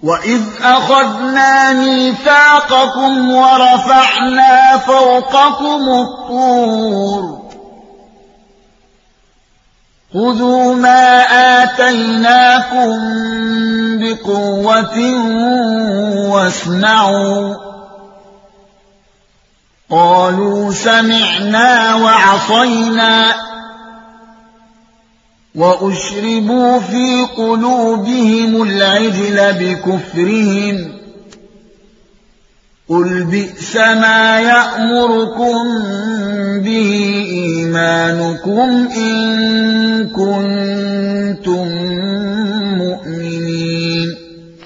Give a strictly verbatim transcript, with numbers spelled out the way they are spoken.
وَإِذْ أَخَذْنَا مِيثَاقَكُمْ وَرَفَعْنَا فَوْقَكُمُ الطُّورَ خُذُوا مَا آتَيْنَاكُمْ بِقُوَّةٍ وَاسْمَعُوا قَالُوا سَمِعْنَا وَعَصَيْنَا وَأُشْرِبُوا فِي قُلُوبِهِمُ الْعِجْلَ بِكُفْرِهِمْ قُلْ بِئْسَ مَا يَأْمُرُكُم بِهِ إِيمَانُكُمْ إِن كُنتُم